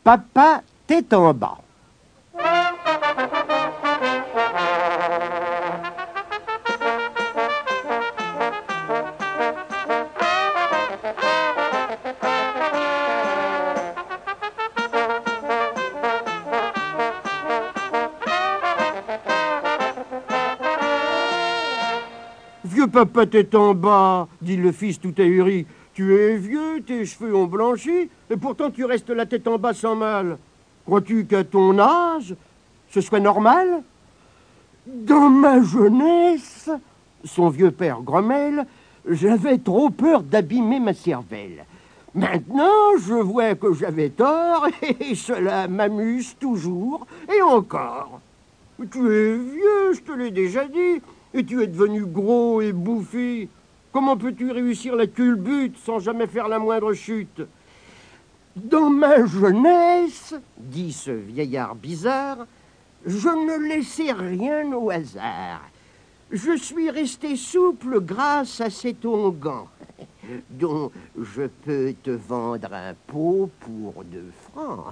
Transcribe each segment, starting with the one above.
Papa, tête en bas. Vieux papa tête en bas, dit le fils tout ahuri. Tu es vieux, tes cheveux ont blanchi, et pourtant tu restes la tête en bas sans mal. Crois-tu qu'à ton âge, ce soit normal? Dans ma jeunesse, son vieux père grommelle, j'avais trop peur d'abîmer ma cervelle. Maintenant, je vois que j'avais tort, et cela m'amuse toujours, et encore. Tu es vieux, je te l'ai déjà dit, et tu es devenu gros et bouffi. Comment peux-tu réussir la culbute sans jamais faire la moindre chute? Dans ma jeunesse, dit ce vieillard bizarre, je ne laissais rien au hasard. Je suis resté souple grâce à cet onguent, dont je peux te vendre un pot pour 2 francs.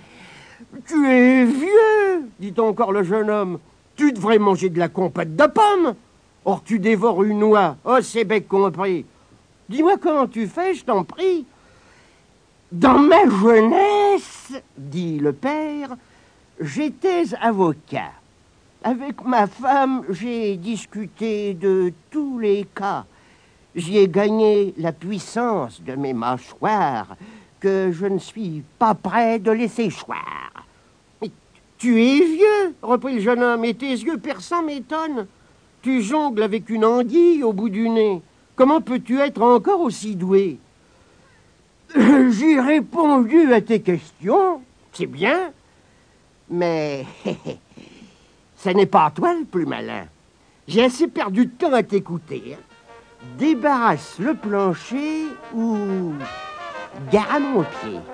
Tu es vieux, dit encore le jeune homme. Tu devrais manger de la compote de pommes. Or, tu dévores une noix. Oh, c'est bec compris. Dis-moi comment tu fais, je t'en prie. Dans ma jeunesse, dit le père, j'étais avocat. Avec ma femme, j'ai discuté de tous les cas. J'y ai gagné la puissance de mes mâchoires que je ne suis pas prêt de laisser choir. Mais tu es vieux, reprit le jeune homme, et tes yeux perçants m'étonnent. Tu jongles avec une anguille au bout du nez. Comment peux-tu être encore aussi doué? J'ai répondu à tes questions, c'est bien, mais ce n'est pas toi le plus malin. J'ai assez perdu de temps à t'écouter. Débarrasse le plancher ou gare à mon pied.